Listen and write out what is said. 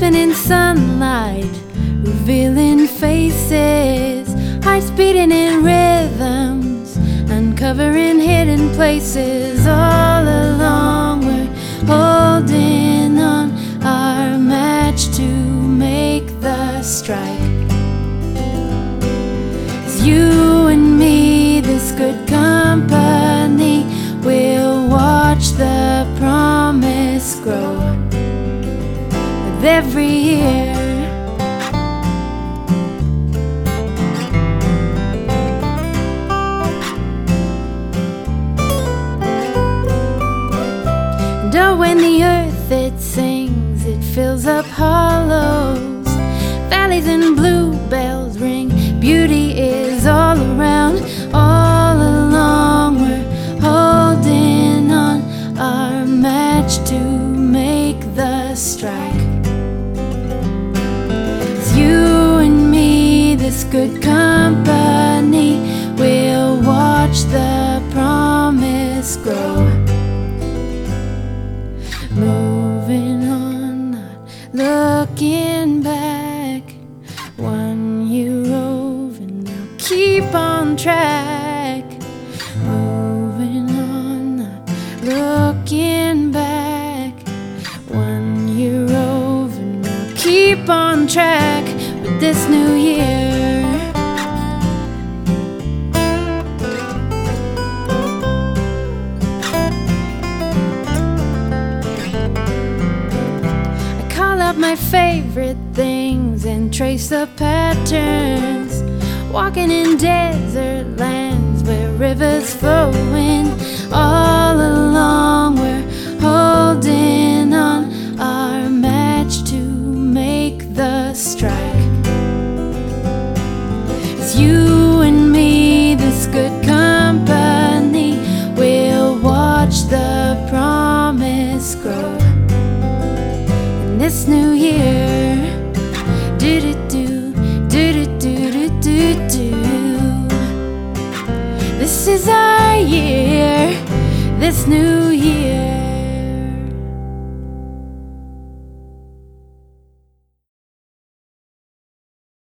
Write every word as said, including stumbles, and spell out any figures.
dripping in sunlight, revealing faces, hearts beating in rhythms, uncovering hidden places. All along we're holding on our match to make the strike. It's you and me, this good company, we'll watch the promise grow with every year. And oh, when the earth it sings, it fills up hollows, valleys and bluebells ring, beauty is all around. All along we're holding on our match to make the strike. It's you and me, this good company, we'll watch the promise grow. Moving on, not looking back. One year over, now keep on track. Moving on, not looking back. One year over, now keep on track with this new year. My favorite things and trace the patterns, walking in desert lands where rivers flowing. All along we're holding on our match to make the strike. It's you and me, this good company, we'll watch the promise grow this new year. Do do do, do do do do do do. This is our year, this new year.